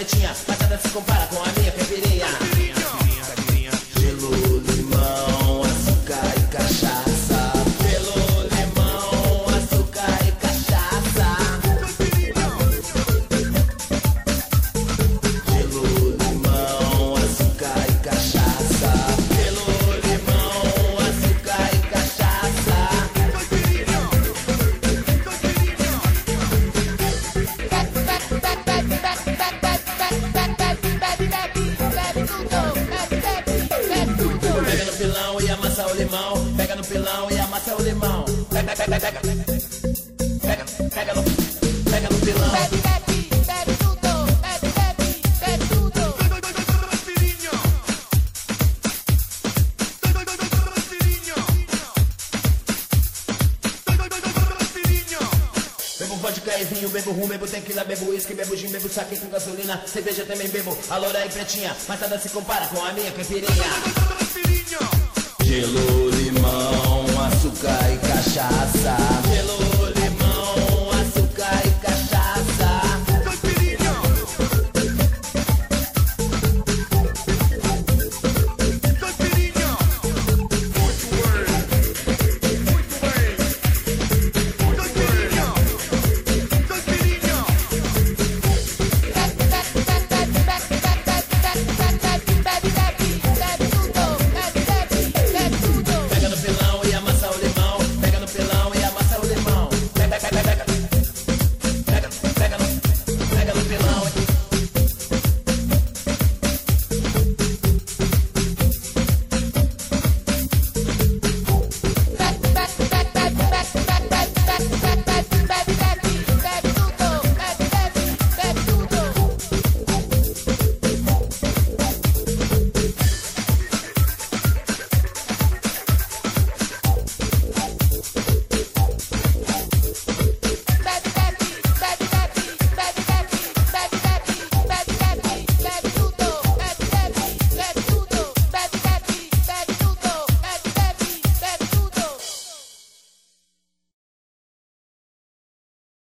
pretinha, mas nada se compara com a minha caipirinha. Gelo, limão, açúcar e cachaça. Gelo, limão, açúcar e cachaça. Gelo, limão, açúcar e cachaça. Gelo, limão, açúcar e cachaça. Pega no pilão e amassa o limão. Pega no pilão e amassa o limão. Pega, pega, pega. Pega, pega no pilão. Bebe tudo, bebe tudo. Bebo vodka e vinho, bebo rum, bebo tequila, bebo uísque, bebo gin, bebo saque com gasolina. Cerveja também bebo, a loura e pretinha, mas nada se compara com a minha caipirinha. Gelo, limão, açúcar e cachaça.